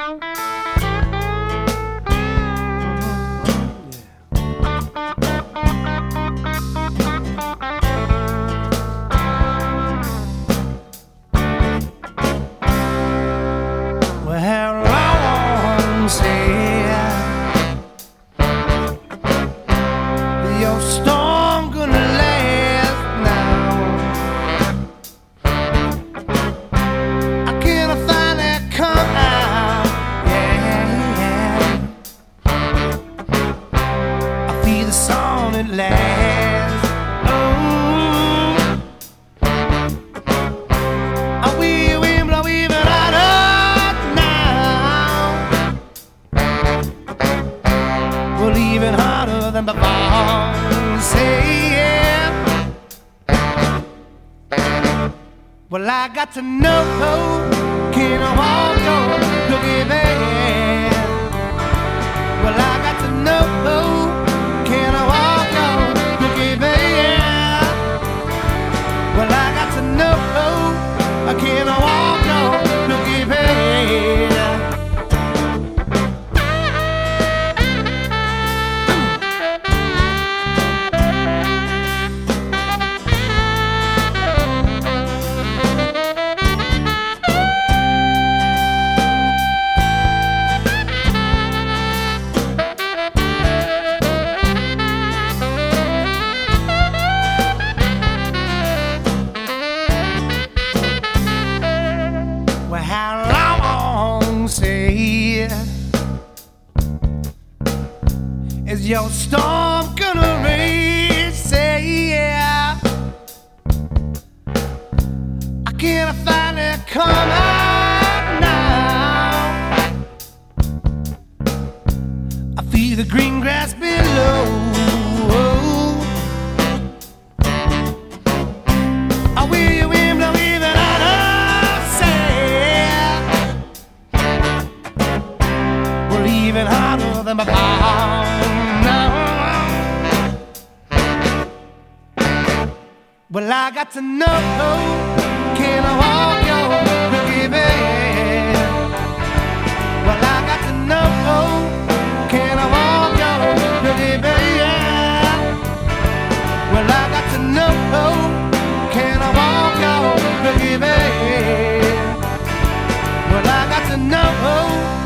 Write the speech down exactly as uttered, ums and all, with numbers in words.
Well, I got to know, can I walk on looking back? Well, I got to know, can I walk on looking back? Well, I got to know, can I walk on looking back? Is your storm gonna rage? Say yeah. I can't find it come out now. I feel the green grass below. I will you in blow even out of sand. Well, even harder than before. Well, I got to know, can I walk your looking back? Well, I got to know, can I walk your looking back? Well, I got to know, can I walk your looking back? Well, I got to know.